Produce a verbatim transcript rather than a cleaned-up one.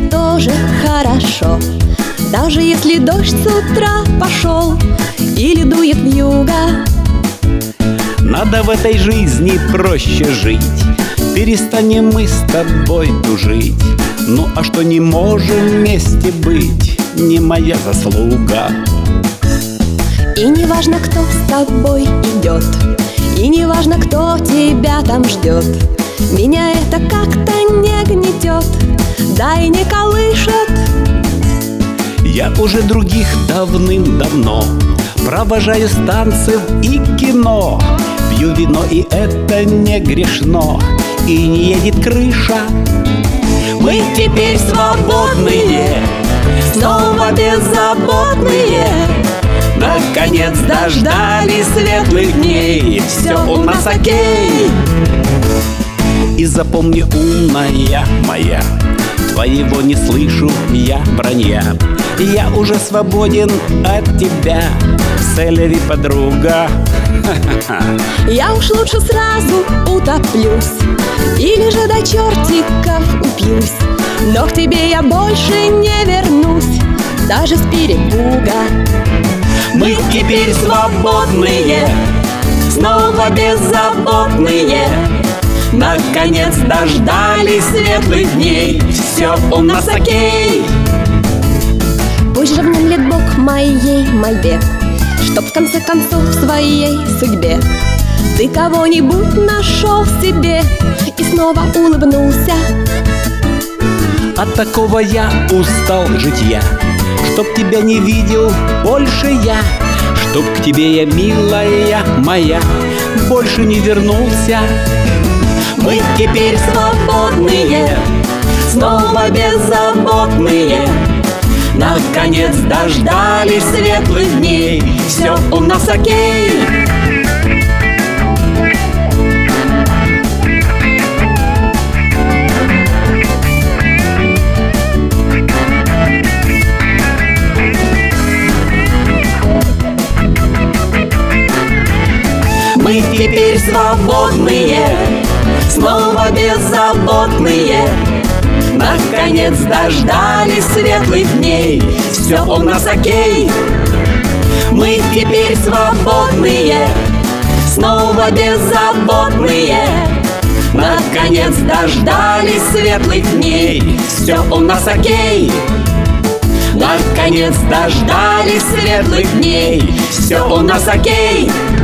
тоже хорошо. Даже если дождь с утра пошел или дует вьюга. Надо в этой жизни проще жить. Перестанем мы с тобой тужить. Ну а что не можем вместе быть, не моя заслуга. И не важно, кто с тобой идет, и не важно, кто тебя там ждет. Меня это как-то не гнетет, да и не колышет. Я уже других давным-давно провожаю с танцев и кино. Пью вино, и это не грешно, и не едет крыша. Мы теперь свободные, снова беззаботные. Наконец дождались светлых дней, все у нас окей. И запомни, умная моя, твоего не слышу я вранья. Я уже свободен от тебя, Селеви, подруга. Я уж лучше сразу утоплюсь, или же до чертиков упьюсь. Но к тебе я больше не вернусь, даже с перепуга. Мы теперь свободные, снова беззаботные. Наконец дождались светлых дней, все у нас окей. Пусть же внемлет Бог моей мольбе, чтоб в конце концов в своей судьбе ты кого-нибудь нашел себе и снова улыбнулся. От такого я устал житья, чтоб тебя не видел больше я, чтоб к тебе я, милая моя, больше не вернулся. Мы теперь свободные, снова беззаботные. Наконец дождались светлых дней, все у нас окей. Мы теперь свободные, снова беззаботные. Наконец дождались светлых дней, все у нас окей. Мы теперь свободные, снова беззаботные. Наконец дождались светлых дней, все у нас окей. Наконец дождались светлых дней, все у нас окей.